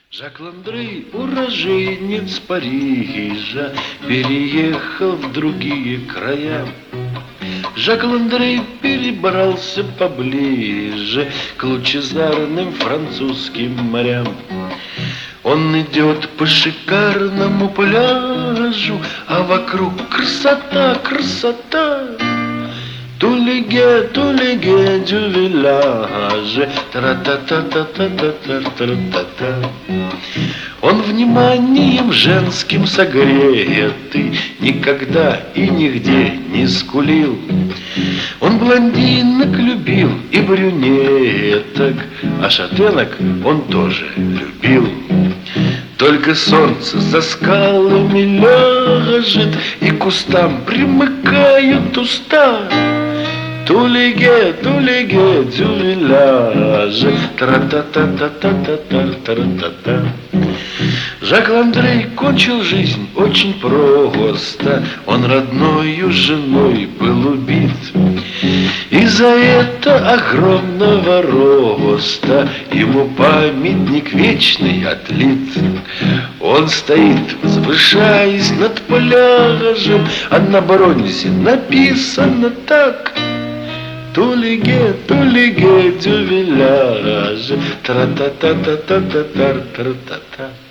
Жак Ландре, уроженец Парижа, переехал в другие края. Жак Ландре перебрался поближе к лучезарным французским морям. Он идет по шикарному пляжу, а вокруг красота, красота. Тулиге дю виллаже, тра-та-та-та-та-та-та-та-та. Он вниманием женским согретый, никогда и нигде не скулил. Он блондинок любил и брюнеток, а шатенок он тоже любил. Только солнце за скалами ляжет, и к кустам примыкают уста. Тулиге дю виллаже, тра-та-та-та-та-та-та-та-та. Жак Ландре кончил жизнь очень просто. Он родною женой был убит. И за это огромного роста ему памятник вечный отлит. Он стоит, возвышаясь над пляжем, а на бронзе написано так: Тулиге дю виллаже, тра-та-та-та-та-та-та-та-та.